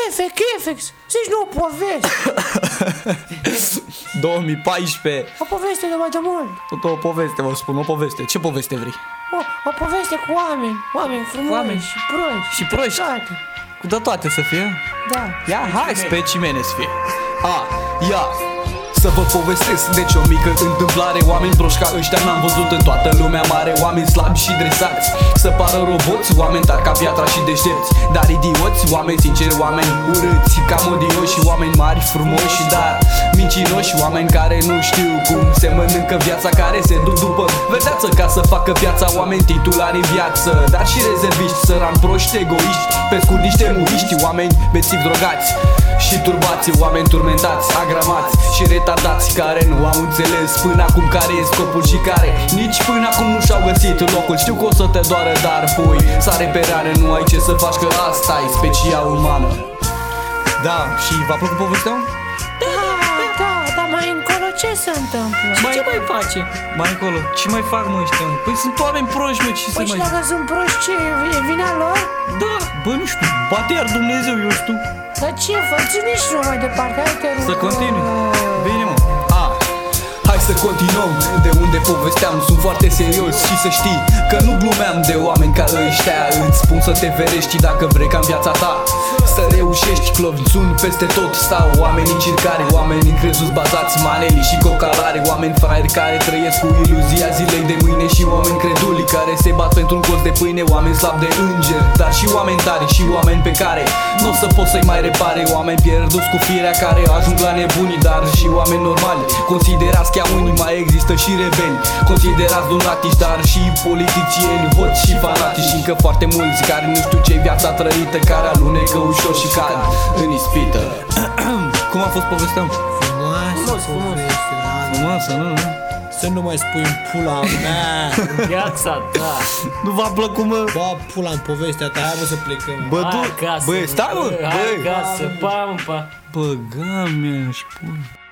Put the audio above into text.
Efex, zici nu o poveste. 2014. O poveste de mai de mult. Tot o poveste, vă spun, o poveste. Ce poveste vrei? O poveste cu oameni frumoși și proști. Și proști? Toate. Cu de toate să fie? Da. Ia, hai, specimene să fie. Ia. Să vă povestesc, deci o mică întâmplare. Oameni broși ca ăștia n-am văzut în toată lumea mare. Oameni slabi și dresați, să pară roboți. Oameni tari ca piatra și deștepți, dar idioți. Oameni sinceri, oameni urâți, cam odioși. Oameni mari, frumoși, dar mincinoși. Oameni care nu știu cum se mănâncă viața, care se duc după vedeață ca să facă piața. Oameni titulari în viață, dar și rezerviști, sărani, proști, egoiști, pe scurt niște muriști. Oameni bețivi, drogați și turbați. Oameni turmentați, agramați și retardați, care nu au înțeles până acum care e scopul și care nici până acum nu și-au găsit locul. Știu că o să te doară, dar pui sare pe rare, nu ai ce să faci, că asta e specia umană. Da, și v-a plăcut povestea? Da, dar mai încolo ce se întâmplă? Ce mai face? Mai încolo, ce mai fac mă ăștia? Păi sunt oameni proști, mă, ce să Păi și mai... dacă sunt proști, ce, e vina lor? Da, bă, nu știu, bate iar Dumnezeu, eu știu. Dar ce fac? Ține și nu mai departe, hai te rog. Să continui. Bine, mă. Hai să continuăm de unde povesteam, sunt foarte serios și să știi că nu glumeam de oameni ca ăștia. Îți spun să te ferești dacă vrei ca în viața ta să reușești. Clovțuni peste tot stau, oameni încircare, oameni încrezuți bazați, maneli și cocalare. Oameni fraieri care trăiesc cu iluzia zilei de mâine și oameni creduli care se bat pentru un colț de pâine. Oameni slabi de îngeri, dar și oameni tari și oameni pe care nu o să poți să-i mai repare. Oameni pierduți cu firea care ajung la nebunii, dar și oameni normali, considerați chiar unii, mai există și rebeli, considerați lunatici, dar și politicieni, hoți și fanatici. Și încă foarte mulți care nu știu ce-i viața trăită, care alunecă ușor și cad în ispită. Cum a fost povestea? Frumoasă, nu? Să nu mai spui în pula mea. Viața ta. Nu v-a plăcut, mă? Bă, pula în povestea ta, hai mă să plecăm. Bă, Hai acasă. băi, stai, mă! Hai acasă, pa. Băga mea și pula.